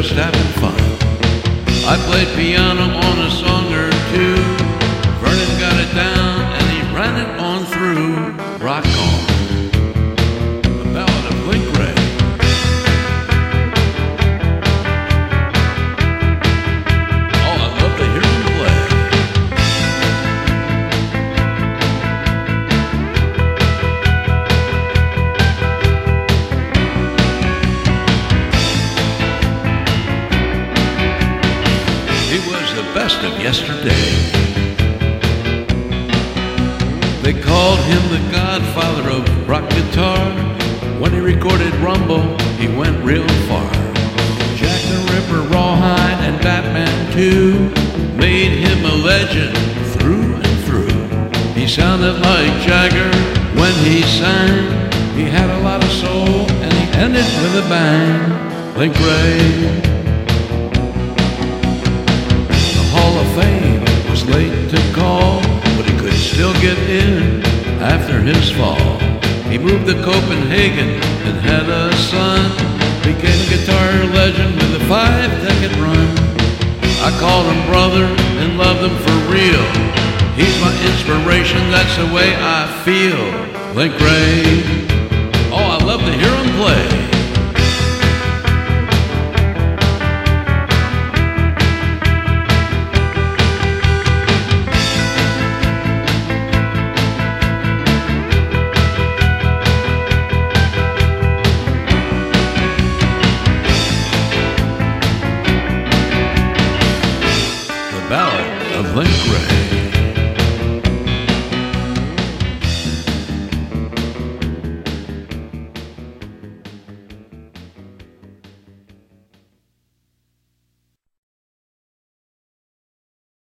just having fun. I played piano on a song or two. Vernon got it down and he ran it on through. Rock on, the ballad of Link Wray. Oh, I love to hear him play. He was the best of yesterday. They called him the godfather of rock guitar. When he recorded Rumble, he went real far. Jack the Ripper, Rawhide, and Batman too made him a legend through and through. He sounded like Jagger when he sang. He had a lot of soul and he ended with a bang. Link Wray. Hall of Fame was late to call, but he could still get in after his fall. He moved to Copenhagen and had a son, became a guitar legend with a 5-decade run. I called him brother and loved him for real. He's my inspiration, that's the way I feel. Link Wray, oh, I love to hear him play.